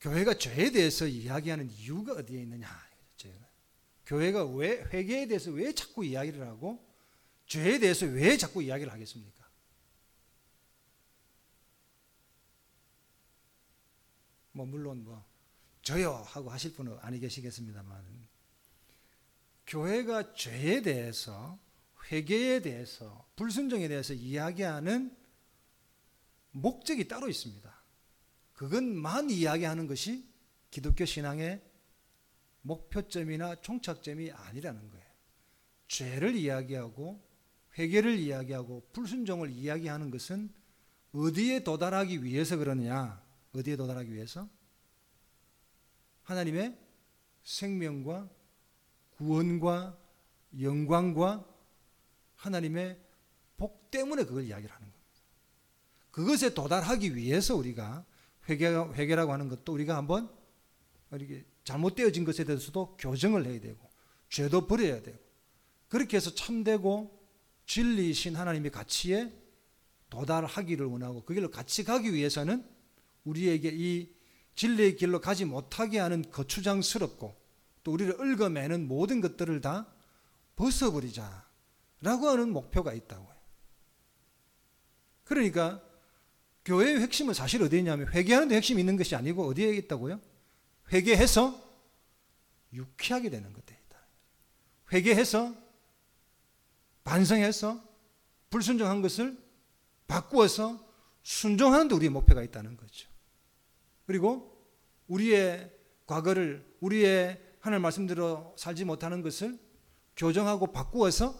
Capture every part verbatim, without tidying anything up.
교회가 죄에 대해서 이야기하는 이유가 어디에 있느냐. 교회가 왜 회개에 대해서 왜 자꾸 이야기를 하고 죄에 대해서 왜 자꾸 이야기를 하겠습니까? 뭐 물론 뭐 저요 하고 하실 분은 아니 계시겠습니다만, 교회가 죄에 대해서, 회개에 대해서, 불순종에 대해서 이야기하는 목적이 따로 있습니다. 그것만 이야기하는 것이 기독교 신앙의 목표점이나 종착점이 아니라는 거예요. 죄를 이야기하고 회개를 이야기하고 불순종을 이야기하는 것은 어디에 도달하기 위해서 그러느냐? 어디에 도달하기 위해서? 하나님의 생명과 구원과 영광과 하나님의 복 때문에 그걸 이야기를 하는 겁니다. 그것에 도달하기 위해서 우리가 회개, 회개라고 하는 것도 우리가 한번 이렇게 잘못되어진 것에 대해서도 교정을 해야 되고 죄도 버려야 되고, 그렇게 해서 참되고 진리이신 하나님의 가치에 도달하기를 원하고 그 길로 같이 가기 위해서는 우리에게 이 진리의 길로 가지 못하게 하는 거추장스럽고 또 우리를 얽어매는 모든 것들을 다 벗어버리자라고 하는 목표가 있다고요. 그러니까 교회의 핵심은 사실 어디에 있냐면 회개하는 데 핵심이 있는 것이 아니고 어디에 있다고요? 회개해서 유쾌하게 되는 것에 있다. 회개해서 반성해서 불순종한 것을 바꾸어서 순종하는 데 우리의 목표가 있다는 거죠. 그리고 우리의 과거를, 우리의 하나님 말씀대로 살지 못하는 것을 교정하고 바꾸어서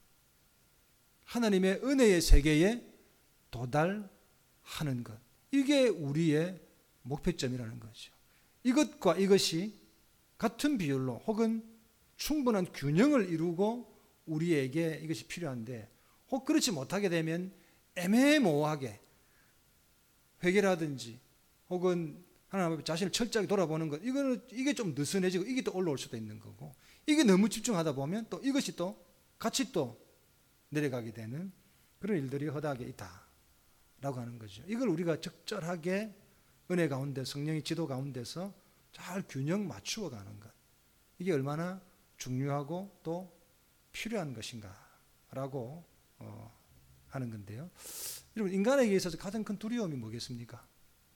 하나님의 은혜의 세계에 도달하는 것, 이게 우리의 목표점이라는 거죠. 이것과 이것이 같은 비율로 혹은 충분한 균형을 이루고 우리에게 이것이 필요한데, 혹 그렇지 못하게 되면 애매모호하게 회개라든지 혹은 하나님 앞에 자신을 철저하게 돌아보는 것, 이거는 이게 좀 느슨해지고 이게 또 올라올 수도 있는 거고, 이게 너무 집중하다 보면 또 이것이 또 같이 또 내려가게 되는 그런 일들이 허다하게 있다라고 하는 거죠. 이걸 우리가 적절하게 은혜 가운데, 성령의 지도 가운데서 잘 균형 맞추어 가는 것, 이게 얼마나 중요하고 또 필요한 것인가라고 어, 하는 건데요. 여러분, 인간에게 있어서 가장 큰 두려움이 뭐겠습니까?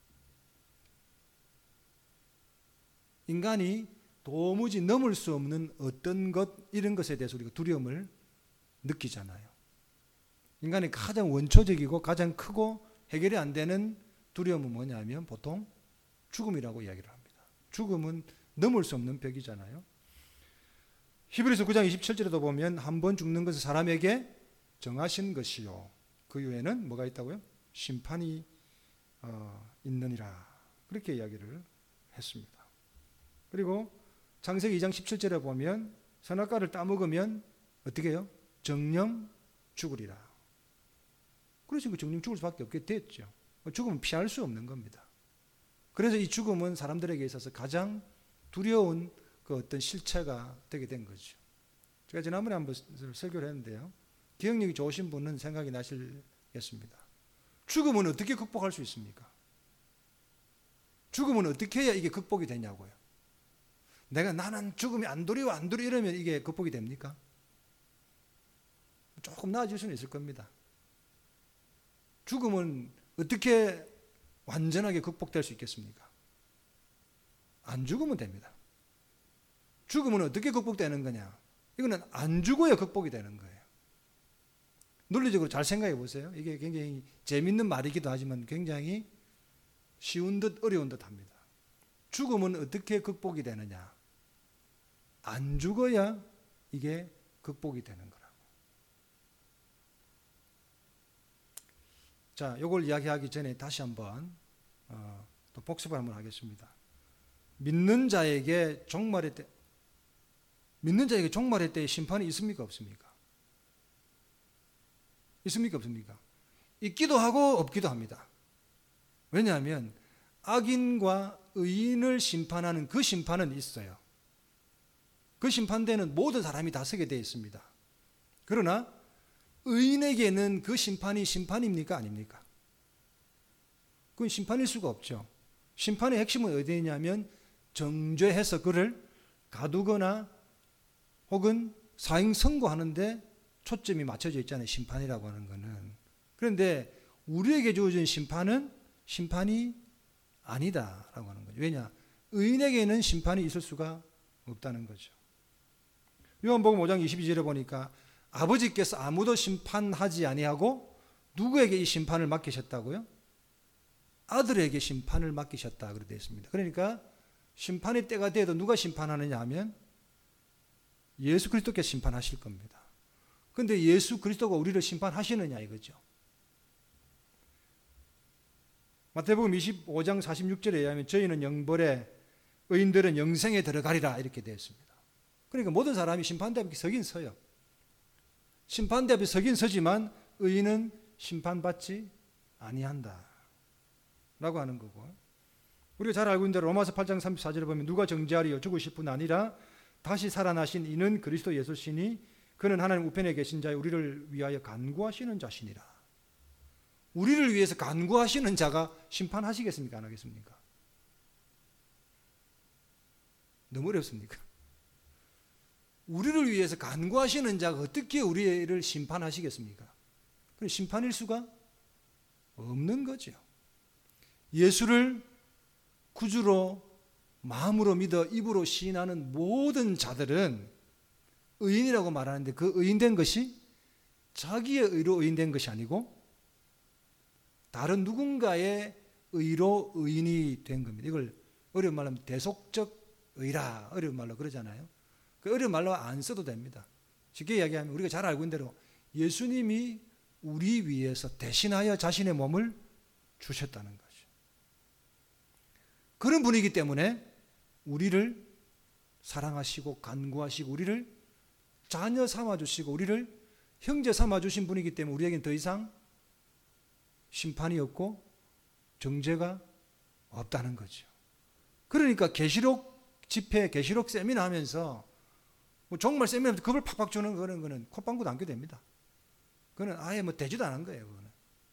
인간이 도무지 넘을 수 없는 어떤 것, 이런 것에 대해서 우리가 두려움을 느끼잖아요. 인간의 가장 원초적이고 가장 크고 해결이 안 되는 두려움은 뭐냐면 보통 죽음이라고 이야기를 합니다. 죽음은 넘을 수 없는 벽이잖아요. 히브리서 구 장 이십칠 절에도 보면 한 번 죽는 것은 사람에게 정하신 것이요, 그 후에는 뭐가 있다고요? 심판이 어, 있느니라, 그렇게 이야기를 했습니다. 그리고 창세기 이 장 십칠 절에 보면 선악과를 따먹으면 어떻게 해요? 정령 죽으리라. 그래서 그 정령 죽을 수밖에 없게 됐죠. 죽음은 피할 수 없는 겁니다. 그래서 이 죽음은 사람들에게 있어서 가장 두려운 그 어떤 실체가 되게 된 거죠. 제가 지난번에 한번 설교를 했는데요, 기억력이 좋으신 분은 생각이 나시겠습니다. 죽음은 어떻게 극복할 수 있습니까? 죽음은 어떻게 해야 이게 극복이 되냐고요. 내가 나는 죽음이 안 두려워 안 두려워 이러면 이게 극복이 됩니까? 조금 나아질 수는 있을 겁니다. 죽음은 어떻게 완전하게 극복될 수 있겠습니까? 안 죽으면 됩니다. 죽음은 어떻게 극복되는 거냐? 이거는 안 죽어야 극복이 되는 거예요. 논리적으로 잘 생각해 보세요. 이게 굉장히 재밌는 말이기도 하지만 굉장히 쉬운 듯 어려운 듯 합니다. 죽음은 어떻게 극복이 되느냐? 안 죽어야 이게 극복이 되는 거라고. 자, 이걸 이야기하기 전에 다시 한번 어, 또 복습을 한번 하겠습니다. 믿는 자에게 종말의 때, 믿는 자에게 종말의 때에 심판이 있습니까? 없습니까? 있습니까? 없습니까? 있기도 하고 없기도 합니다. 왜냐하면 악인과 의인을 심판하는 그 심판은 있어요. 그 심판대는 모든 사람이 다 서게 되어 있습니다. 그러나 의인에게는 그 심판이 심판입니까? 아닙니까? 그건 심판일 수가 없죠. 심판의 핵심은 어디에 있냐면 정죄해서 그를 가두거나 혹은 사형 선고하는데 초점이 맞춰져 있잖아요. 심판이라고 하는 거는. 그런데 우리에게 주어진 심판은 심판이 아니다라고 하는 거죠. 왜냐? 의인에게는 심판이 있을 수가 없다는 거죠. 요한복음 오 장 이십이 절에 보니까 아버지께서 아무도 심판하지 아니하고 누구에게 이 심판을 맡기셨다고요? 아들에게 심판을 맡기셨다 그렇게 되어 있습니다. 그러니까 심판의 때가 돼도 누가 심판하느냐 하면 예수 그리스도께서 심판하실 겁니다. 그런데 예수 그리스도가 우리를 심판하시느냐 이거죠. 마태복음 이십오 장 사십육 절에 의하면 저희는 영벌에 의인들은 영생에 들어가리라 이렇게 되어 있습니다. 그러니까 모든 사람이 심판대 앞에 서긴 서요. 심판대 앞에 서긴 서지만 의인은 심판받지 아니한다 라고 하는 거고, 우리가 잘 알고 있는 대로 로마서 팔 장 삼십사 절에 보면 누가 정죄하리요? 죽으실 뿐 아니라 다시 살아나신 이는 그리스도 예수시니 그는 하나님 우편에 계신 자여 우리를 위하여 간구하시는 자시니라. 우리를 위해서 간구하시는 자가 심판하시겠습니까? 안 하겠습니까? 너무 어렵습니까? 우리를 위해서 간구하시는 자가 어떻게 우리를 심판하시겠습니까? 심판일 수가 없는 거죠. 예수를 구주로 마음으로 믿어 입으로 시인하는 모든 자들은 의인이라고 말하는데 그 의인된 것이 자기의 의로 의인된 것이 아니고 다른 누군가의 의로 의인이 된 겁니다. 이걸 어려운 말로 하면 대속적 의라, 어려운 말로 그러잖아요. 그 어려운 말로 안 써도 됩니다. 쉽게 이야기하면 우리가 잘 알고 있는 대로 예수님이 우리 위해서 대신하여 자신의 몸을 주셨다는 거죠. 그런 분이기 때문에 우리를 사랑하시고 간구하시고 우리를 자녀 삼아주시고 우리를 형제 삼아주신 분이기 때문에 우리에게는 더 이상 심판이 없고 정죄가 없다는 거죠. 그러니까 계시록 집회, 계시록 세미나 하면서 뭐 정말 세미나 겁을 팍팍 주는 그런 거는 콧방구도 안게 됩니다. 그거는 아예 뭐 되지도 않은 거예요. 그거는.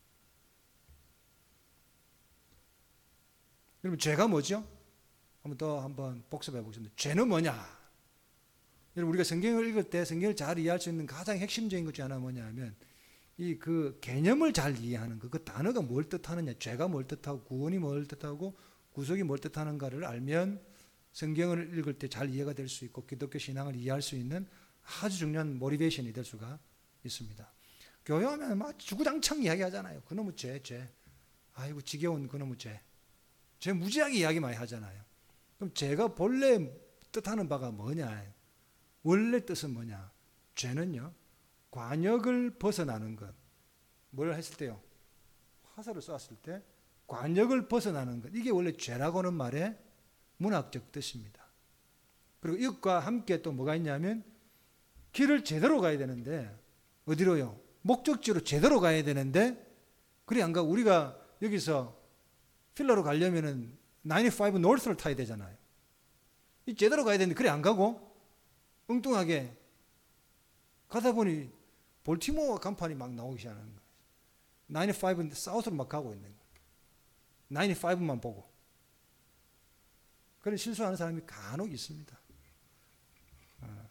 여러분 죄가 뭐죠? 한번 더 한번 복습해 보겠습니다. 죄는 뭐냐? 여러분 우리가 성경을 읽을 때 성경을 잘 이해할 수 있는 가장 핵심적인 것 중 하나가 뭐냐면 이 그 개념을 잘 이해하는 거, 그 단어가 뭘 뜻하느냐, 죄가 뭘 뜻하고 구원이 뭘 뜻하고 구속이 뭘 뜻하는가를 알면 성경을 읽을 때 잘 이해가 될 수 있고 기독교 신앙을 이해할 수 있는 아주 중요한 모티베이션이 될 수가 있습니다. 교회하면 막 주구장창 이야기하잖아요. 그놈의 죄, 죄. 아이고 지겨운 그놈의 죄. 죄 무지하게 이야기 많이 하잖아요. 그럼 죄가 본래 뜻하는 바가 뭐냐? 원래 뜻은 뭐냐? 죄는요, 관역을 벗어나는 것. 뭘 했을 때요? 화살을 쏘았을 때 관역을 벗어나는 것. 이게 원래 죄라고 하는 말의 문학적 뜻입니다. 그리고 이것과 함께 또 뭐가 있냐면 길을 제대로 가야 되는데 어디로요? 목적지로 제대로 가야 되는데 그래 안 가고 우리가 여기서 필라로 가려면은 구십오 노스를 타야 되잖아요. 이 제대로 가야 되는데 그래 안 가고 엉뚱하게 가다 보니 볼티모어 간판이 막 나오기 시작하는 거예요. 구십오는 사우스로 막 가고 있는 거예요. 구십오만 보고. 그런 실수하는 사람이 간혹 있습니다. 어.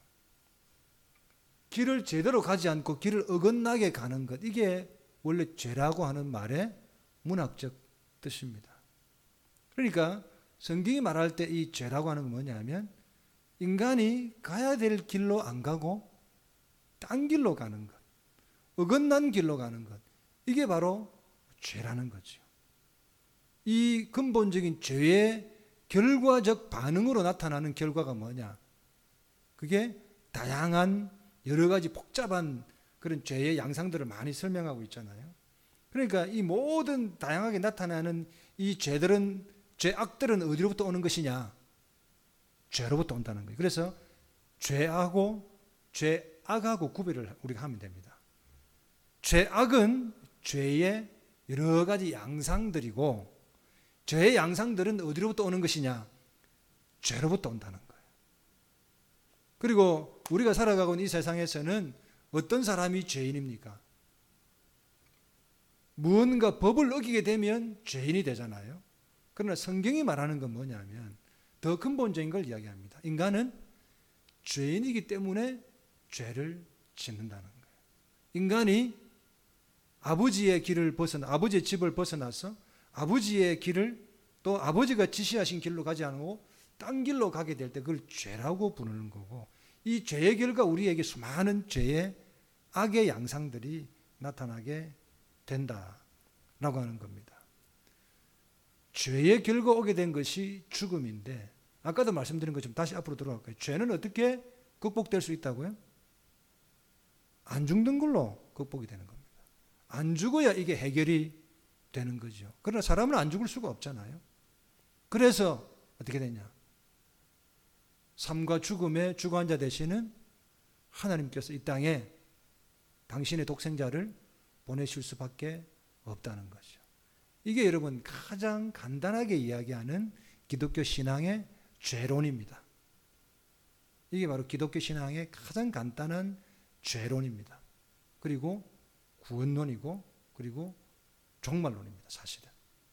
길을 제대로 가지 않고 길을 어긋나게 가는 것, 이게 원래 죄라고 하는 말의 문학적 뜻입니다. 그러니까 성경이 말할 때 이 죄라고 하는 건 뭐냐면 인간이 가야 될 길로 안 가고 딴 길로 가는 것, 어긋난 길로 가는 것, 이게 바로 죄라는 거죠. 이 근본적인 죄의 결과적 반응으로 나타나는 결과가 뭐냐? 그게 다양한 여러 가지 복잡한 그런 죄의 양상들을 많이 설명하고 있잖아요. 그러니까 이 모든 다양하게 나타나는 이 죄들은, 죄악들은 어디로부터 오는 것이냐? 죄로부터 온다는 거예요. 그래서 죄하고 죄악하고 구별을 우리가 하면 됩니다. 죄악은 죄의 여러 가지 양상들이고 죄의 양상들은 어디로부터 오는 것이냐? 죄로부터 온다는 거예요. 그리고 우리가 살아가고 있는 이 세상에서는 어떤 사람이 죄인입니까? 무언가 법을 어기게 되면 죄인이 되잖아요. 그러나 성경이 말하는 건 뭐냐면 더 근본적인 걸 이야기합니다. 인간은 죄인이기 때문에 죄를 짓는다는 거예요. 인간이 아버지의 길을 벗어나, 아버지의 집을 벗어나서 아버지의 길을 또 아버지가 지시하신 길로 가지 않고 딴 길로 가게 될 때 그걸 죄라고 부르는 거고, 이 죄의 결과 우리에게 수많은 죄의 악의 양상들이 나타나게 된다라고 하는 겁니다. 죄의 결과 오게 된 것이 죽음인데, 아까도 말씀드린 것처럼 다시 앞으로 들어갈까요? 죄는 어떻게 극복될 수 있다고요? 안 죽는 걸로 극복이 되는 겁니다. 안 죽어야 이게 해결이 되는 거죠. 그러나 사람은 안 죽을 수가 없잖아요. 그래서 어떻게 되냐? 삶과 죽음의 주관자 되시는 하나님께서 이 땅에 당신의 독생자를 보내실 수밖에 없다는 거죠. 이게 여러분 가장 간단하게 이야기하는 기독교 신앙의 죄론입니다. 이게 바로 기독교 신앙의 가장 간단한 죄론입니다. 그리고 구원론이고 그리고 종말론입니다. 사실은.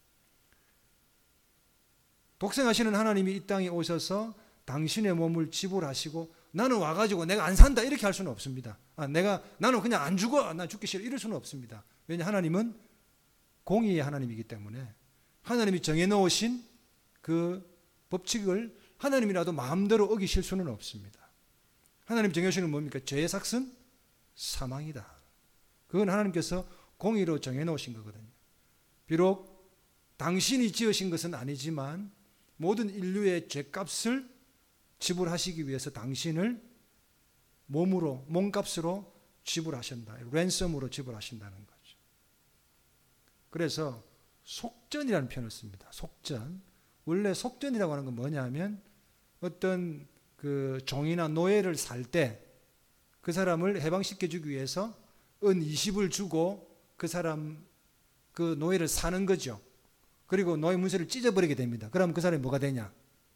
독생하시는 하나님이 이 땅에 오셔서 당신의 몸을 지불하시고 나는 와가지고 내가 안 산다 이렇게 할 수는 없습니다. 아, 내가 나는 그냥 안 죽어, 나 죽기 싫어 이럴 수는 없습니다. 왜냐 하나님은 공의의 하나님이기 때문에 하나님이 정해놓으신 그 법칙을 하나님이라도 마음대로 어기실 수는 없습니다. 하나님 정해주시는 뭡니까? 죄의 삭은 사망이다. 그건 하나님께서 공의로 정해놓으신 거거든요. 비록 당신이 지으신 것은 아니지만 모든 인류의 죄값을 지불하시기 위해서 당신을 몸으로, 몸값으로 지불하신다. 랜섬으로 지불하신다는 거죠. 그래서 속전이라는 표현을 씁니다. 속전. 원래 속전이라고 하는 건 뭐냐면 어떤 그 종이나 노예를 살 때 그 사람을 해방시켜 주기 위해서 은 이십을 주고 그 사람 그 노예를 사는 거죠. 그리고 노예 문서를 찢어버리게 됩니다. 그럼 그 사람이 뭐가 되냐?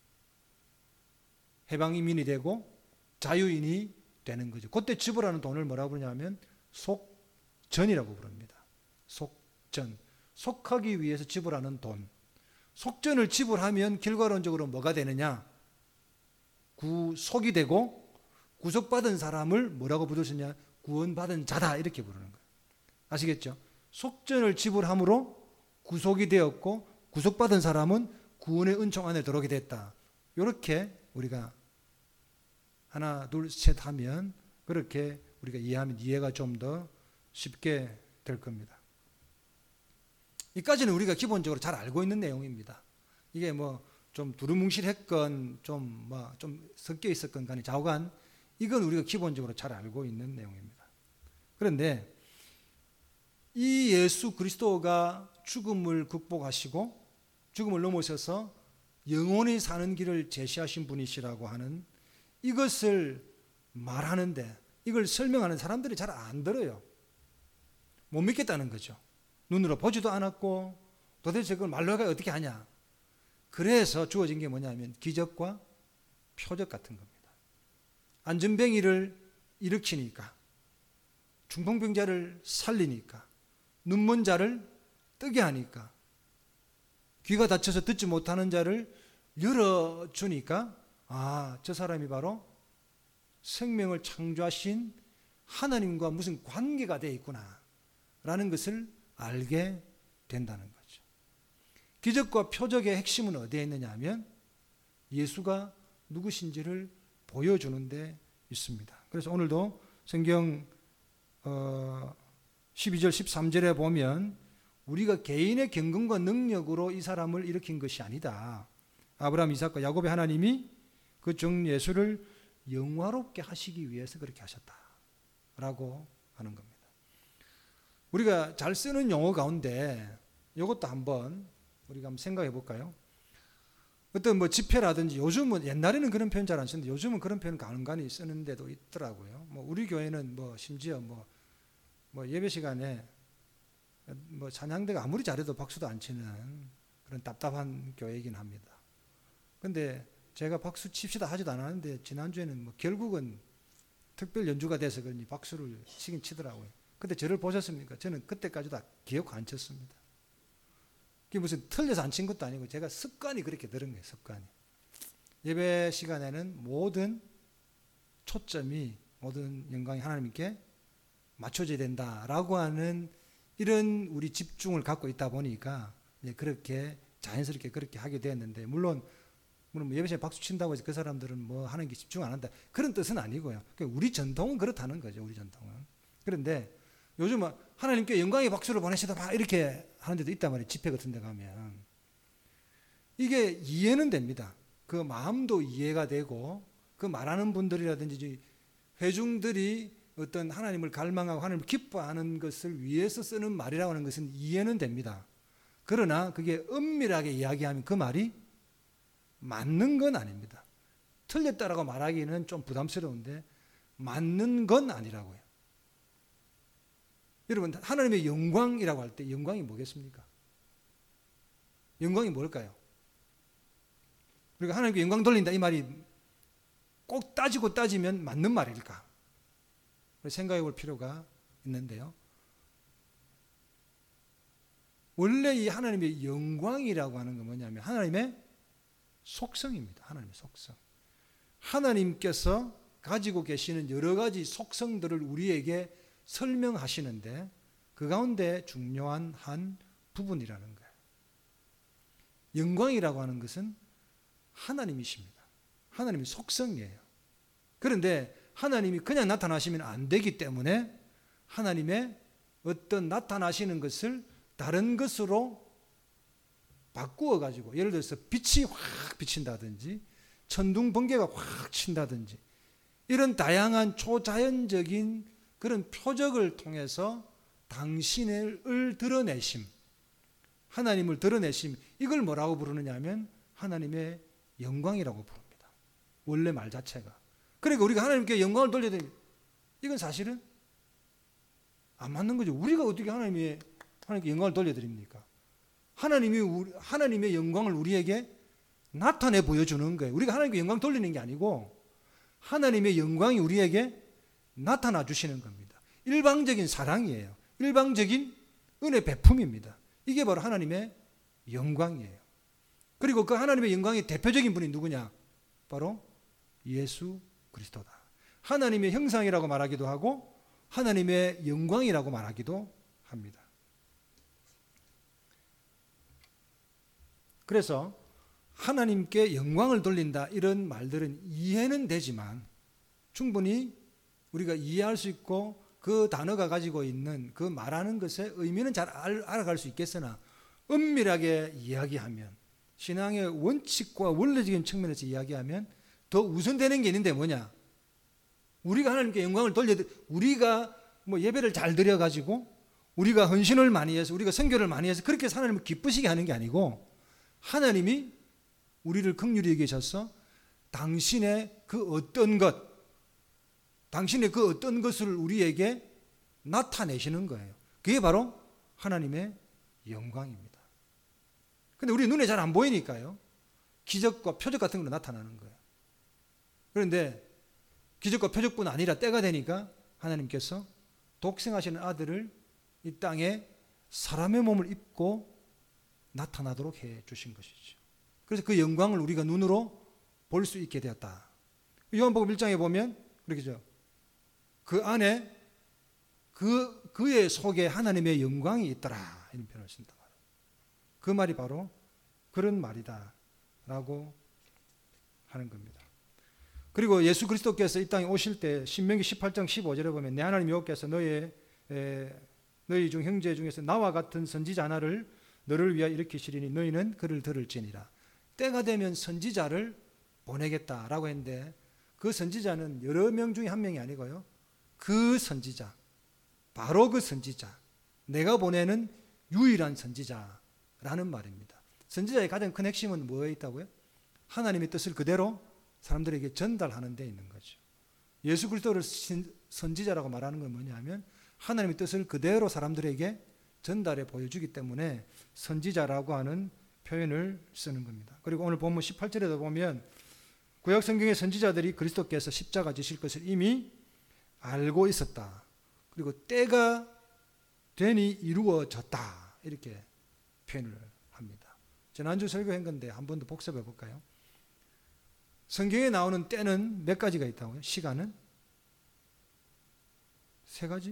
해방이민이 되고 자유인이 되는 거죠. 그때 지불하는 돈을 뭐라고 부르냐면 속전이라고 부릅니다. 속전. 속하기 위해서 지불하는 돈. 속전을 지불하면 결과론적으로 뭐가 되느냐? 구속이 되고 구속받은 사람을 뭐라고 부를 수 있냐? 구원받은 자다 이렇게 부르는 거예요. 아시겠죠? 속전을 지불함으로 구속이 되었고 구속받은 사람은 구원의 은총 안에 들어오게 됐다. 이렇게 우리가 하나 둘 셋 하면 그렇게 우리가 이해하면 이해가 좀 더 쉽게 될 겁니다. 이까지는 우리가 기본적으로 잘 알고 있는 내용입니다. 이게 뭐 좀 두루뭉실했건 좀 뭐 좀 섞여 있었건 간에 좌우간 이건 우리가 기본적으로 잘 알고 있는 내용입니다. 그런데 이 예수 그리스도가 죽음을 극복하시고 죽음을 넘어서서 영원히 사는 길을 제시하신 분이시라고 하는 이것을 말하는데 이걸 설명하는 사람들이 잘 안 들어요. 못 믿겠다는 거죠. 눈으로 보지도 않았고 도대체 그걸 말로 해가 어떻게 하냐. 그래서 주어진 게 뭐냐면 기적과 표적 같은 겁니다. 안전뱅이를 일으키니까, 중풍병자를 살리니까, 눈먼 자를 뜨게 하니까, 귀가 닫혀서 듣지 못하는 자를 열어주니까 아, 저 사람이 바로 생명을 창조하신 하나님과 무슨 관계가 되어 있구나 라는 것을 알게 된다는 거죠. 기적과 표적의 핵심은 어디에 있느냐 하면 예수가 누구신지를 보여주는 데 있습니다. 그래서 오늘도 성경 어, 십이 절 십삼 절에 보면 우리가 개인의 경건과 능력으로 이 사람을 일으킨 것이 아니다. 아브라함, 이삭과 야곱의 하나님이 그 종 예수를 영화롭게 하시기 위해서 그렇게 하셨다라고 하는 겁니다. 우리가 잘 쓰는 용어 가운데 이것도 한번 우리가 한번 생각해 볼까요? 어떤 뭐 집회라든지 요즘은 옛날에는 그런 표현 잘 안 쓰는데 요즘은 그런 표현 간간히 쓰는 데도 있더라고요. 뭐 우리 교회는 뭐 심지어 뭐, 뭐 예배 시간에 뭐 찬양대가 아무리 잘해도 박수도 안 치는 그런 답답한 교회이긴 합니다. 근데 제가 박수 칩시다 하지도 않았는데 지난주에는 뭐 결국은 특별 연주가 돼서 그런지 박수를 치긴 치더라고요. 근데 저를 보셨습니까? 저는 그때까지도 기억 안 쳤습니다. 그게 무슨 틀려서 안 친 것도 아니고 제가 습관이 그렇게 들은 거예요. 습관이. 예배 시간에는 모든 초점이, 모든 영광이 하나님께 맞춰져야 된다라고 하는 이런 우리 집중을 갖고 있다 보니까 이제 그렇게 자연스럽게 그렇게 하게 되었는데, 물론 물론 예배 시간에 박수 친다고 해서 그 사람들은 뭐 하는 게 집중 안 한다, 그런 뜻은 아니고요. 우리 전통은 그렇다는 거죠. 우리 전통은. 그런데 요즘은 하나님께 영광의 박수를 보내시다 막 이렇게 하는 데도 있단 말이에요. 집회 같은 데 가면. 이게 이해는 됩니다. 그 마음도 이해가 되고, 그 말하는 분들이라든지 회중들이 어떤 하나님을 갈망하고 하나님을 기뻐하는 것을 위해서 쓰는 말이라고 하는 것은 이해는 됩니다. 그러나 그게 엄밀하게 이야기하면 그 말이 맞는 건 아닙니다. 틀렸다라고 말하기는 좀 부담스러운데 맞는 건 아니라고요. 여러분, 하나님의 영광이라고 할 때 영광이 뭐겠습니까? 영광이 뭘까요? 우리가 하나님께 영광 돌린다 이 말이 꼭 따지고 따지면 맞는 말일까? 생각해 볼 필요가 있는데요. 원래 이 하나님의 영광이라고 하는 건 뭐냐면 하나님의 속성입니다. 하나님의 속성. 하나님께서 가지고 계시는 여러 가지 속성들을 우리에게 설명하시는데 그 가운데 중요한 한 부분이라는 거예요. 영광이라고 하는 것은 하나님이십니다. 하나님의 속성이에요. 그런데 하나님이 그냥 나타나시면 안 되기 때문에 하나님의 어떤 나타나시는 것을 다른 것으로 바꾸어 가지고, 예를 들어서 빛이 확 비친다든지 천둥 번개가 확 친다든지 이런 다양한 초자연적인 그런 표적을 통해서 당신을 드러내심, 하나님을 드러내심, 이걸 뭐라고 부르느냐 하면 하나님의 영광이라고 부릅니다. 원래 말 자체가. 그러니까 우리가 하나님께 영광을 돌려야 됩니다. 이건 사실은 안 맞는 거죠. 우리가 어떻게 하나님의, 하나님께 영광을 돌려드립니까? 하나님이 우리, 하나님의 영광을 우리에게 나타내 보여주는 거예요. 우리가 하나님께 영광 돌리는 게 아니고 하나님의 영광이 우리에게 나타나 주시는 겁니다. 일방적인 사랑이에요. 일방적인 은혜 베품입니다. 이게 바로 하나님의 영광이에요. 그리고 그 하나님의 영광의 대표적인 분이 누구냐? 바로 예수 그리스도다. 하나님의 형상이라고 말하기도 하고 하나님의 영광이라고 말하기도 합니다. 그래서 하나님께 영광을 돌린다 이런 말들은 이해는 되지만 충분히 우리가 이해할 수 있고 그 단어가 가지고 있는 그 말하는 것의 의미는 잘 알아갈 수 있겠으나 엄밀하게 이야기하면, 신앙의 원칙과 원리적인 측면에서 이야기하면 더 우선되는 게 있는데 뭐냐? 우리가 하나님께 영광을 돌려, 우리가 뭐 예배를 잘 드려가지고 우리가 헌신을 많이 해서 우리가 선교를 많이 해서 그렇게 하나님을 기쁘시게 하는 게 아니고 하나님이 우리를 긍휼히 여기셔서 당신의 그 어떤 것, 당신의 그 어떤 것을 우리에게 나타내시는 거예요. 그게 바로 하나님의 영광입니다. 근데 우리 눈에 잘 안 보이니까요. 기적과 표적 같은 걸로 나타나는 거예요. 그런데 기적과 표적뿐 아니라 때가 되니까 하나님께서 독생하시는 아들을 이 땅에 사람의 몸을 입고 나타나도록 해 주신 것이죠. 그래서 그 영광을 우리가 눈으로 볼 수 있게 되었다. 요한복음 일 장에 보면 그렇게죠. 그 안에 그 그의 속에 하나님의 영광이 있더라 이런 표현을 쓴다. 그 말이 바로 그런 말이다라고 하는 겁니다. 그리고 예수 그리스도께서 이 땅에 오실 때 신명기 십팔 장 십오 절에 보면 내 하나님 여호와께서 너의 에, 너희 중 형제 중에서 나와 같은 선지자 하나를 너를 위하여 일으키시리니 너희는 그를 들을지니라. 때가 되면 선지자를 보내겠다라고 했는데 그 선지자는 여러 명 중에 한 명이 아니고요. 그 선지자, 바로 그 선지자, 내가 보내는 유일한 선지자라는 말입니다. 선지자의 가장 큰 핵심은 뭐에 있다고요? 하나님의 뜻을 그대로 사람들에게 전달하는 데 있는 거죠. 예수 그리스도를 선지자라고 말하는 건 뭐냐면 하나님의 뜻을 그대로 사람들에게 전달해 보여주기 때문에 선지자라고 하는 표현을 쓰는 겁니다. 그리고 오늘 본문 십팔 절에도 보면 구약 성경의 선지자들이 그리스도께서 십자가 지실 것을 이미 알고 있었다. 그리고 때가 되니 이루어졌다. 이렇게 표현을 합니다. 지난주 설교한 건데 한 번 더 복습해 볼까요? 성경에 나오는 때는 몇 가지가 있다고요? 시간은? 세 가지?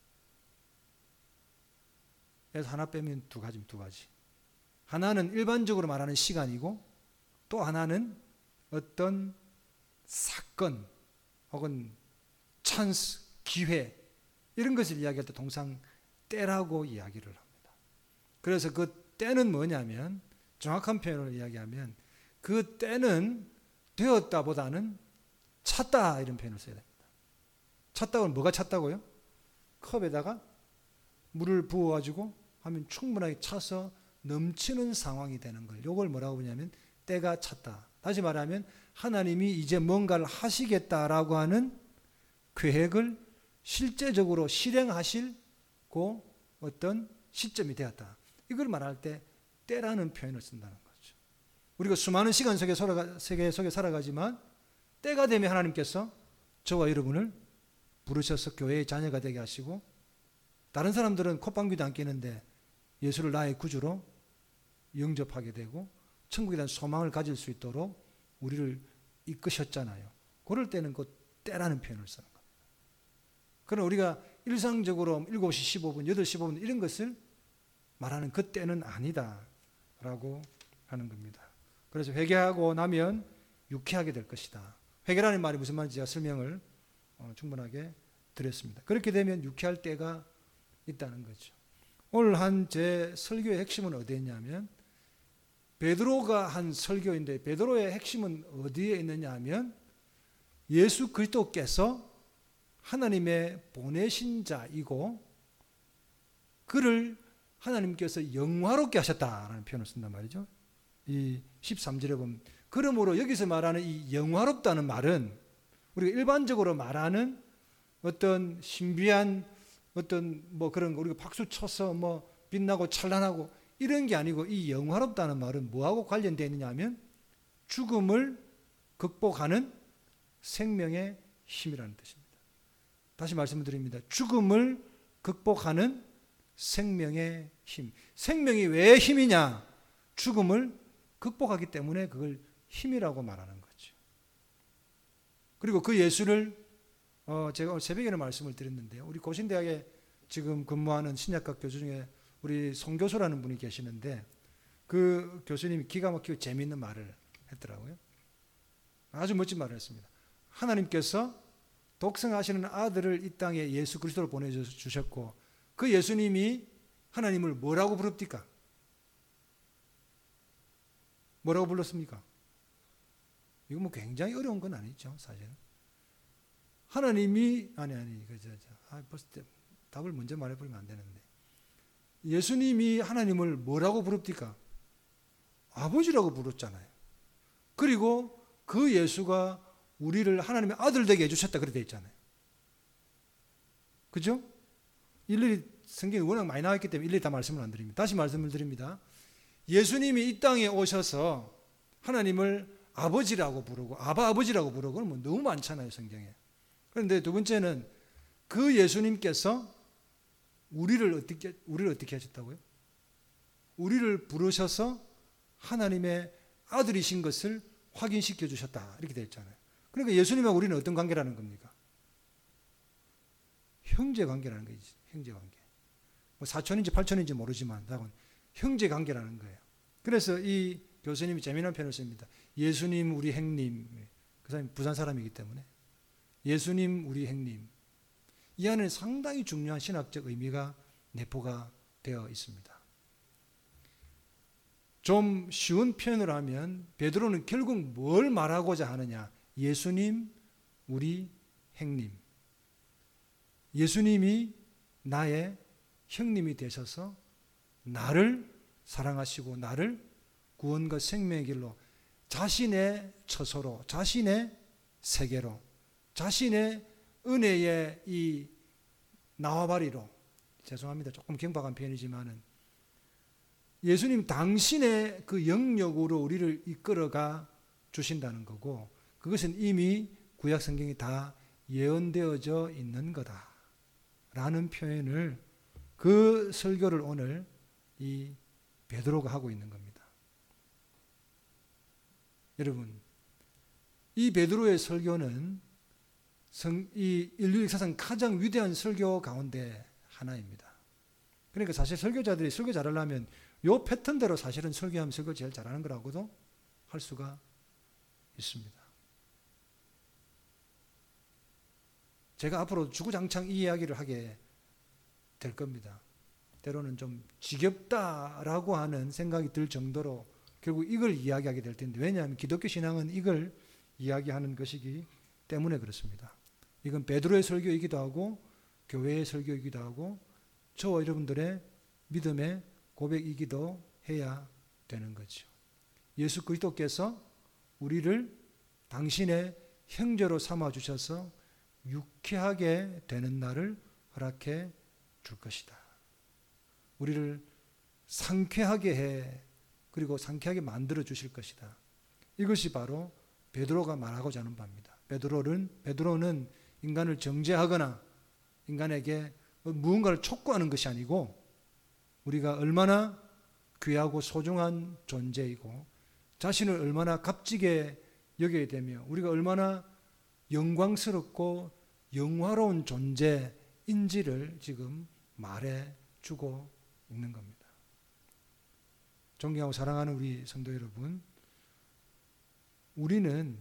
그래서 하나 빼면 두 가지, 두 가지. 하나는 일반적으로 말하는 시간이고 또 하나는 어떤 사건 혹은 찬스, 기회 이런 것을 이야기할 때 통상 때라고 이야기를 합니다. 그래서 그 때는 뭐냐면 정확한 표현으로 이야기하면 그 때는 되었다 보다는 찼다 이런 표현을 써야 됩니다. 찼다고는 뭐가 찼다고요? 컵에다가 물을 부어가지고 하면 충분하게 차서 넘치는 상황이 되는 걸 이걸 뭐라고 보냐면 때가 찼다. 다시 말하면 하나님이 이제 뭔가를 하시겠다라고 하는 계획을 실제적으로 실행하실 그 어떤 시점이 되었다. 이걸 말할 때 때라는 표현을 쓴다는 거죠. 우리가 수많은 시간 속에 살아가, 세계 속에 살아가지만 때가 되면 하나님께서 저와 여러분을 부르셔서 교회의 자녀가 되게 하시고 다른 사람들은 콧방귀도 안 끼는데 예수를 나의 구주로 영접하게 되고 천국에 대한 소망을 가질 수 있도록 우리를 이끄셨잖아요. 그럴 때는 그 때라는 표현을 쓰는 겁니다. 그러나 우리가 일상적으로 일곱 시 십오 분, 여덟 시 십오 분 이런 것을 말하는 그 때는 아니다라고 하는 겁니다. 그래서 회개하고 나면 유쾌하게 될 것이다. 회개라는 말이 무슨 말인지 제가 설명을 어, 충분하게 드렸습니다. 그렇게 되면 유쾌할 때가 있다는 거죠. 오늘 한 제 설교의 핵심은 어디에 있냐면 베드로가 한 설교인데 베드로의 핵심은 어디에 있느냐 하면 예수 그리스도께서 하나님의 보내신 자이고 그를 하나님께서 영화롭게 하셨다라는 표현을 쓴단 말이죠. 이 십삼 절에 보면 그러므로 여기서 말하는 이 영화롭다는 말은 우리가 일반적으로 말하는 어떤 신비한 어떤 뭐 그런 거 우리가 박수 쳐서 뭐 빛나고 찬란하고 이런 게 아니고 이 영화롭다는 말은 뭐하고 관련되어 있느냐 하면 죽음을 극복하는 생명의 힘이라는 뜻입니다. 다시 말씀을 드립니다. 죽음을 극복하는 생명의 힘. 생명이 왜 힘이냐? 죽음을 극복하기 때문에 그걸 힘이라고 말하는 거죠. 그리고 그 예수를 어 제가 오늘 새벽에는 말씀을 드렸는데요. 우리 고신대학에 지금 근무하는 신약학 교수 중에 우리 송 교수라는 분이 계시는데 그 교수님이 기가 막히고 재미있는 말을 했더라고요. 아주 멋진 말을 했습니다. 하나님께서 독생하시는 아들을 이 땅에 예수 그리스도로 보내주셨고 그 예수님이 하나님을 뭐라고 부릅니까? 뭐라고 불렀습니까? 이거 뭐 굉장히 어려운 건 아니죠, 사실은. 하나님이 아니 아니 그저 저 아, 벌써 답을 먼저 말해버리면 안 되는데 예수님이 하나님을 뭐라고 부릅니까? 아버지라고 부르잖아요. 그리고 그 예수가 우리를 하나님의 아들 되게 해주셨다 그렇게 되어 있잖아요. 그죠? 일일이 성경이 워낙 많이 나와 있기 때문에 일일이 다 말씀을 안 드립니다. 다시 말씀을 드립니다. 예수님이 이 땅에 오셔서 하나님을 아버지라고 부르고 아바 아버지라고 부르고 뭐 너무 많잖아요, 성경에. 그런데 두 번째는 그 예수님께서 우리를 어떻게 우리를 어떻게 하셨다고요? 우리를 부르셔서 하나님의 아들이신 것을 확인시켜 주셨다 이렇게 되어 있잖아요. 그러니까 예수님하고 우리는 어떤 관계라는 겁니까? 형제 관계라는 거지. 형제 관계. 뭐 사촌인지 팔촌인지 모르지만 형제 관계라는 거예요. 그래서 이 교수님이 재미난 표현을 씁니다. 예수님 우리 형님. 그 사람이 부산 사람이기 때문에 예수님 우리 형님. 이 안에는 상당히 중요한 신학적 의미가 내포가 되어 있습니다. 좀 쉬운 표현을 하면 베드로는 결국 뭘 말하고자 하느냐? 예수님 우리 형님. 예수님이 나의 형님이 되셔서 나를 사랑하시고 나를 구원과 생명의 길로 자신의 처소로 자신의 세계로 자신의 은혜의 이 나와바리로 죄송합니다. 조금 경박한 표현이지만은 예수님 당신의 그 영역으로 우리를 이끌어가 주신다는 거고 그것은 이미 구약 성경이 다 예언되어져 있는 거다라는 표현을 그 설교를 오늘 이 베드로가 하고 있는 겁니다. 여러분, 이 베드로의 설교는 성, 이 인류 역사상 가장 위대한 설교 가운데 하나입니다. 그러니까 사실 설교자들이 설교 잘하려면 요 패턴대로 사실은 설교하면 설교 제일 잘하는 거라고도 할 수가 있습니다. 제가 앞으로 주구장창 이 이야기를 하게 될 겁니다. 때로는 좀 지겹다라고 하는 생각이 들 정도로 결국 이걸 이야기하게 될 텐데, 왜냐하면 기독교 신앙은 이걸 이야기하는 것이기 때문에 그렇습니다. 이건 베드로의 설교이기도 하고 교회의 설교이기도 하고 저와 여러분들의 믿음의 고백이기도 해야 되는 거죠. 예수 그리스도께서 우리를 당신의 형제로 삼아 주셔서 유쾌하게 되는 날을 허락해 줄 것이다. 우리를 상쾌하게 해, 그리고 상쾌하게 만들어 주실 것이다. 이것이 바로 베드로가 말하고자 하는 바입니다. 베드로는, 베드로는 인간을 정죄하거나 인간에게 무언가를 촉구하는 것이 아니고 우리가 얼마나 귀하고 소중한 존재이고 자신을 얼마나 값지게 여겨야 되며 우리가 얼마나 영광스럽고 영화로운 존재인지를 지금 말해주고 있는 겁니다. 존경하고 사랑하는 우리 성도 여러분, 우리는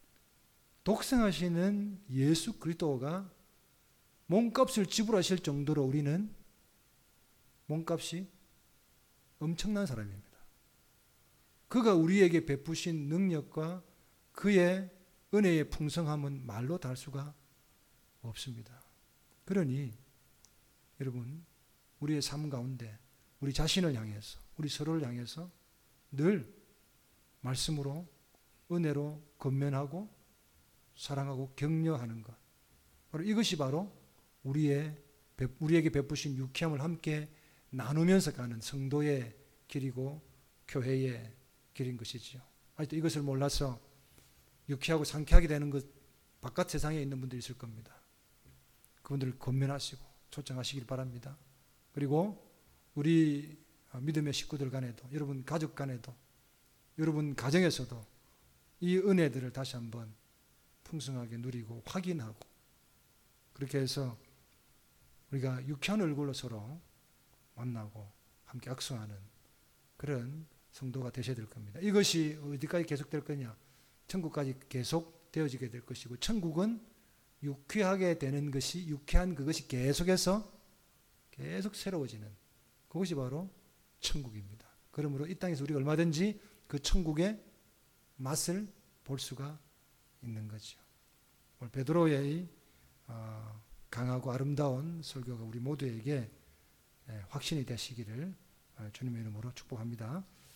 독생하시는 예수 그리스도가 몸값을 지불하실 정도로 우리는 몸값이 엄청난 사람입니다. 그가 우리에게 베푸신 능력과 그의 은혜의 풍성함은 말로 다 할 수가 없습니다. 그러니 여러분, 우리의 삶 가운데 우리 자신을 향해서, 우리 서로를 향해서 늘 말씀으로, 은혜로 권면하고 사랑하고 격려하는 것, 바로 이것이 바로 우리의, 우리에게 베푸신 유쾌함을 함께 나누면서 가는 성도의 길이고 교회의 길인 것이지요. 아직도 이것을 몰라서 유쾌하고 상쾌하게 되는 것 바깥 세상에 있는 분들이 있을 겁니다. 그분들을 권면하시고 초청하시길 바랍니다. 그리고 우리 믿음의 식구들 간에도, 여러분 가족 간에도, 여러분 가정에서도 이 은혜들을 다시 한번 풍성하게 누리고 확인하고, 그렇게 해서 우리가 유쾌한 얼굴로 서로 만나고 함께 악수하는 그런 성도가 되셔야 될 겁니다. 이것이 어디까지 계속될 거냐? 천국까지 계속 되어지게 될 것이고, 천국은 유쾌하게 되는 것이, 유쾌한 그것이 계속해서 계속 새로워지는 그것이 바로 천국입니다. 그러므로 이 땅에서 우리가 얼마든지 그 천국의 맛을 볼 수가 있는 거죠. 오늘 베드로의 강하고 아름다운 설교가 우리 모두에게 확신이 되시기를 주님의 이름으로 축복합니다.